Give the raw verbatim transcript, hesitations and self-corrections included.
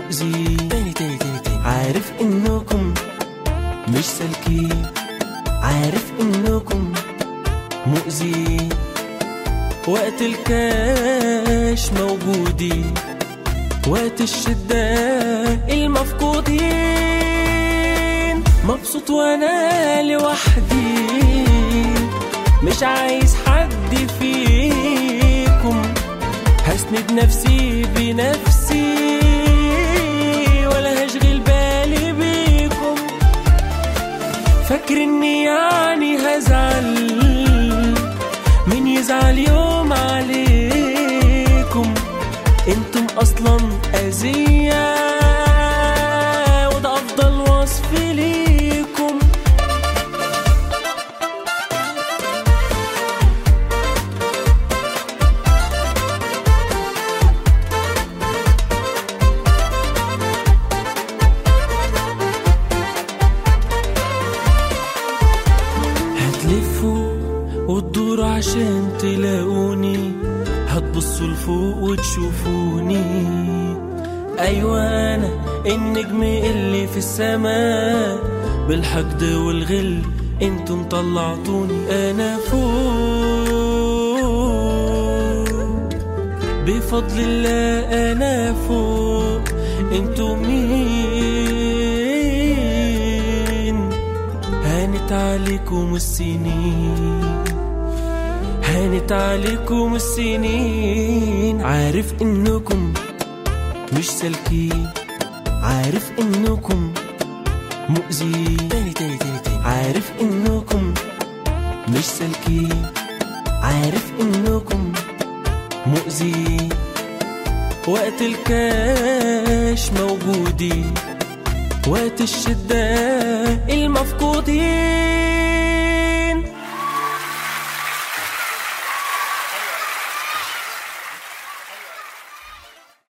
مؤذي. تاني تاني تاني تاني عارف انكم مش سالكين، عارف انكم مؤذي. وقت الكاش موجودين، وقت الشدة المفقودين. مبسوط وانا لوحدي، مش عايز حد فيكم. هسند نفسي بنفسي، ولا هشغل بالي بيكم. فاكر اني يعني هزعل، من يزعل يوم عليكم. انتم اصلا اذية، وده افضل وصف ليكم. هتلفوا وتدور عشان تلاقوني، هتبصوا لفوق وتشوفوني. ايوه انا النجم اللي في السماء، بالحقد والغل انتم طلعتوني. انا فوق بفضل الله، انا فوق. انتم مين؟ هانت عليكم السنين، هانت عليكم السنين. عارف انكم مش سالكين، عارف انكم مؤذي. تاني تاني تاني تاني عارف انكم مش سالكين، عارف انكم مؤذي. وقت الكاش موجودين، وقت الشدة المفقودين.